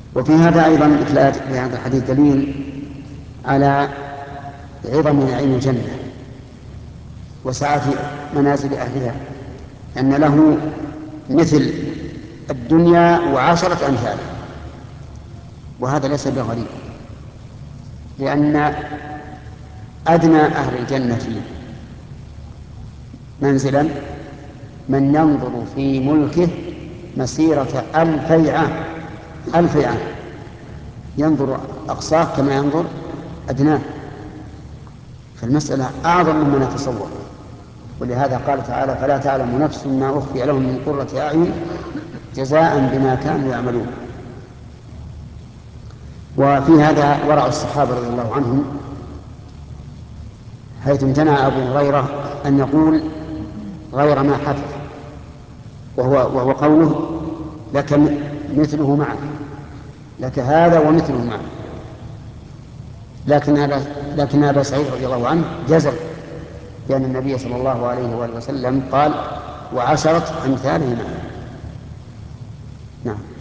وفي هذا أيضا في هذا الحديث دليل على عظم نعيم الجنة وسعة منازل أهلها، أن له مثل الدنيا وعشرة أمثالها، وهذا ليس بغريب، لأن أدنى أهل الجنة منزلا من ينظر في ملكه مسيرة 2000 عام، 2000 عام ينظر أقصاه كما ينظر أدناه، فالمسألة أعظم مما نتصور. ولهذا قال تعالى: فلا تعلم نفس ما أخفي لهم من قرة أعين جزاء بما كانوا يعملون. وفي هذا ورع الصحابة رضي الله عنهم، حيث امتنع أبو هريرة أن يقول غير ما حفظ، وهو قوله: لك مثله معه، لك هذا ومثله معه. لكن أبا سعيد رضي الله عنه جزم بأن النبي صلى الله عليه وآله وسلم قال: وعشرة أمثاله معه. نعم.